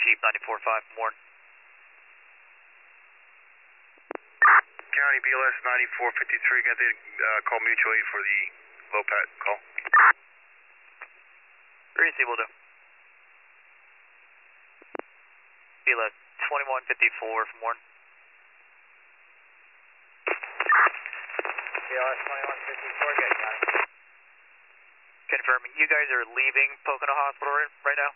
Chief 94.5, Warren. County BLS 9453, got the call mutual aid for the low pat call. Receive, will do. BLS 2154 from Warren. BLS 2154, good, County. Confirming, you guys are leaving Pocono Hospital right now?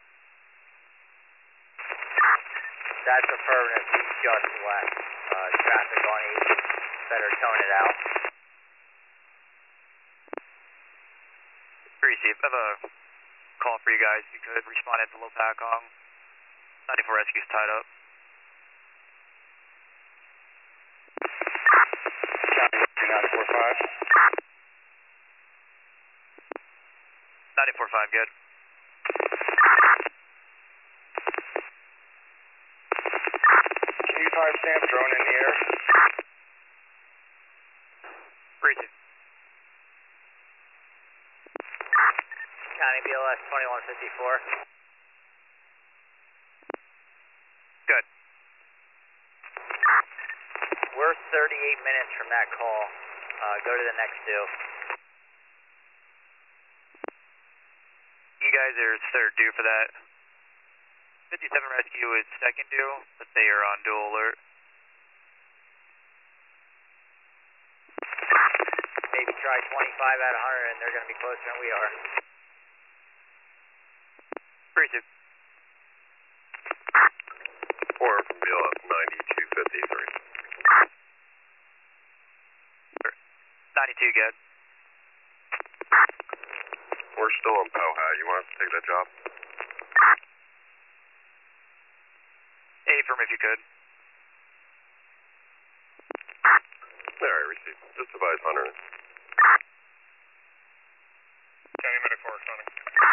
That's affirmative, we just left. Traffic on 8, better tone it out. Receive, I have a call for you guys. You could respond at the low Pacong. 94 rescue's tied up. County 2945. 94.5, good. Can you timestamp drone in the air? Receive. County BLS 2154. Good. We're 38 minutes from that call. Go to the next due. You guys are third due for that. 57 rescue is second due, but they are on dual alert. Maybe try 25 out of 100 and they're going to be closer than we are. Receive. Warren from BLS 9253. 92, good. We're still in Powhatan. You want us to take that job? Affirm if you could. Alright, receive. Just advise Hunter. County medical responding.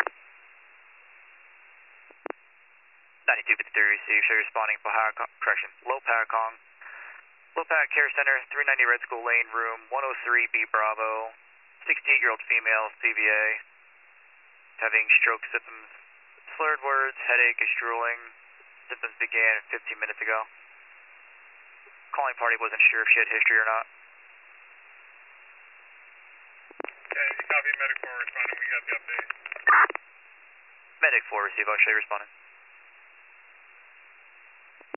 9253 receive, show responding low Pacong. Low Pac Care Center, 390 Red School Lane, room 103B Bravo. 68-year-old female, CVA. Having stroke symptoms, slurred words, headache, is drooling. Symptoms began 15 minutes ago. Calling party wasn't sure if she had history or not. Okay, copy medical responding. We got the update. Medic 4 receive, I'll show you responding.